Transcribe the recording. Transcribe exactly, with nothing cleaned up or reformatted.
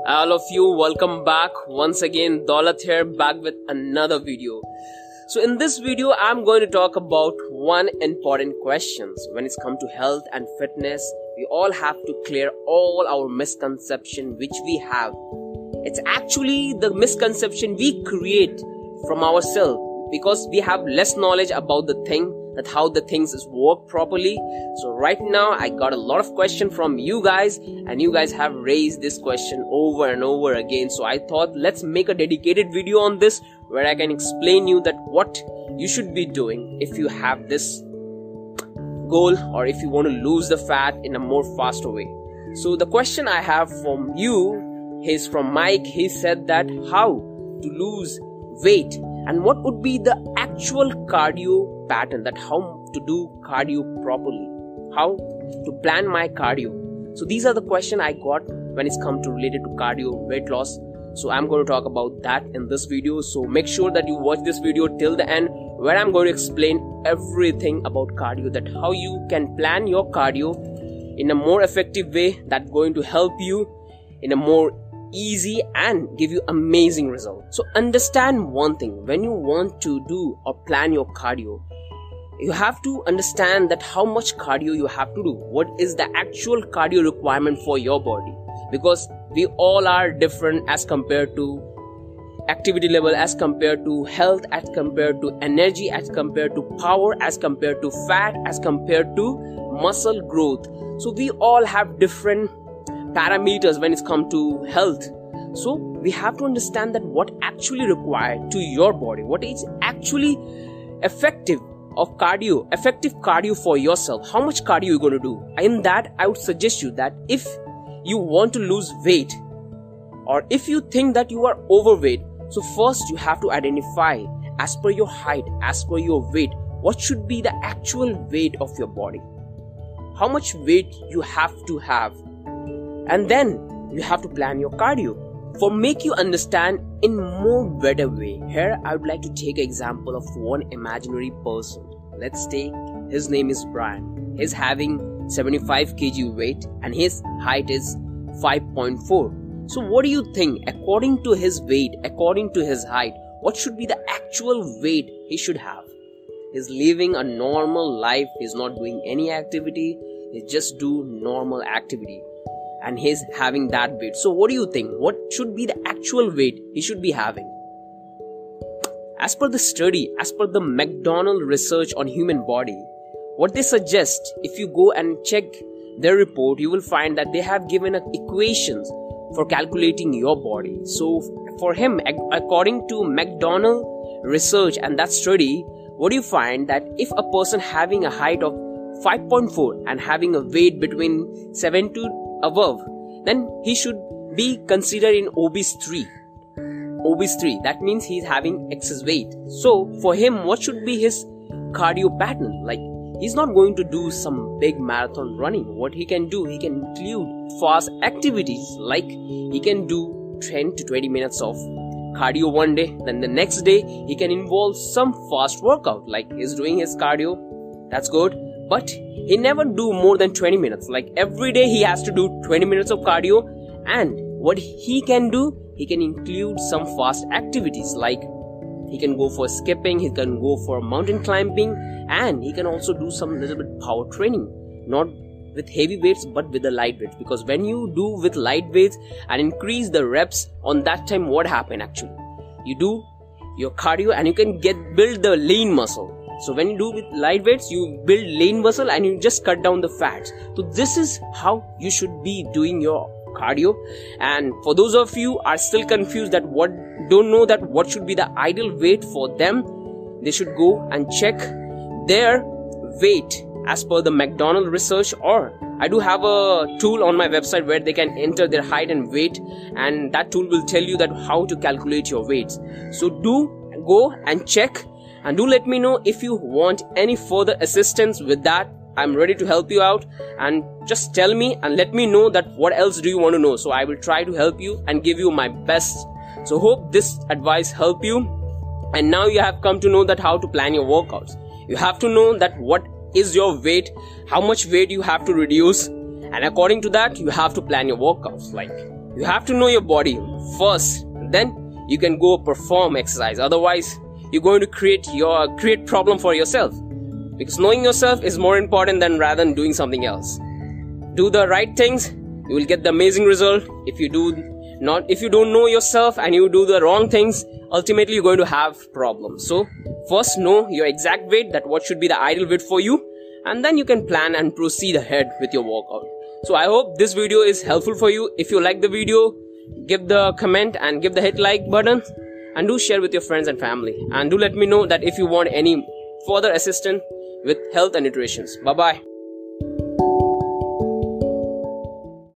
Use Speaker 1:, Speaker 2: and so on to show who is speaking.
Speaker 1: All of you, welcome back once again. Daulat here, back with another video. So in this video I'm going to talk about one important question. When it's come to health and fitness, we all have to clear all our misconception which we have. It's actually the misconception we create from ourselves because we have less knowledge about the thing, that how the things is work properly. So right now I got a lot of question from you guys, and you guys have raised this question over and over again. So I thought let's make a dedicated video on this where I can explain you that what you should be doing if you have this goal or if you want to lose the fat in a more faster way. So the question I have from you is from Mike. He said that how to lose weight and what would be the actual cardio pattern, that how to do cardio properly, how to plan my cardio. So these are the questions I got when it's come to related to cardio weight loss. So I'm going to talk about that in this video. So make sure that you watch this video till the end, where I'm going to explain everything about cardio, that how you can plan your cardio in a more effective way that's going to help you in a more easy and give you amazing results. So understand one thing: when you want to do or plan your cardio, you have to understand that how much cardio you have to do. What is the actual cardio requirement for your body? Because we all are different as compared to activity level, as compared to health, as compared to energy, as compared to power, as compared to fat, as compared to muscle growth. So we all have different parameters when it's come to health. So we have to understand that what actually required to your body, what is actually effective of cardio, effective cardio for yourself, how much cardio you're going to do. In that, I would suggest you that if you want to lose weight or if you think that you are overweight, so first you have to identify as per your height, as per your weight, what should be the actual weight of your body, how much weight you have to have, and then you have to plan your cardio. For make you understand in more better way, here I would like to take an example of one imaginary person. Let's take his name is Brian. He's having seventy-five kilograms weight and his height is five point four. So what do you think, according to his weight, according to his height, what should be the actual weight he should have? He's living a normal life, he's not doing any activity, he just do normal activity, and he's having that weight. So what do you think? What should be the actual weight he should be having? As per the study, as per the McDonald research on human body, what they suggest, if you go and check their report, you will find that they have given equations for calculating your body. So for him, according to McDonald research and that study, what do you find that if a person having a height of five point four and having a weight between seven to above, then he should be considered in obese three. Obese three, that means he's having excess weight. So for him, what should be his cardio pattern? Like, he's not going to do some big marathon running. What he can do, he can include fast activities, like he can do ten to twenty minutes of cardio one day, then the next day he can involve some fast workout, like he's doing his cardio, that's good, but he never do more than twenty minutes. Like every day he has to do twenty minutes of cardio, and what he can do, he can include some fast activities, like he can go for skipping, he can go for mountain climbing, and he can also do some little bit power training, not with heavy weights but with the light weights. Because when you do with light weights and increase the reps, on that time what happen actually, you do your cardio and you can get build the lean muscle. So when you do with light weights, you build lean muscle and you just cut down the fats. So this is how you should be doing your cardio. And for those of you are still confused that what don't know that what should be the ideal weight for them, they should go and check their weight as per the McDonald research, or I do have a tool on my website where they can enter their height and weight, and that tool will tell you that how to calculate your weights. So do go and check, and do let me know if you want any further assistance with that. I'm ready to help you out, and just tell me and let me know that what else do you want to know. So I will try to help you and give you my best. So hope this advice help you. And now you have come to know that how to plan your workouts. You have to know that what is your weight, how much weight you have to reduce, and according to that you have to plan your workouts. Like You have to know your body first, then you can go perform exercise. Otherwise, you're going to create your create problem for yourself. Because knowing yourself is more important than rather than doing something else. Do the right things, you will get the amazing result. If you do not, if you don't know yourself and you do the wrong things, ultimately you're going to have problems. So first know your exact weight, that what should be the ideal weight for you, and then you can plan and proceed ahead with your workout. So I hope this video is helpful for you. If you like the video, give the comment and give the hit like button, and do share with your friends and family, and do let me know that if you want any further assistance with health and nutrition. Bye bye.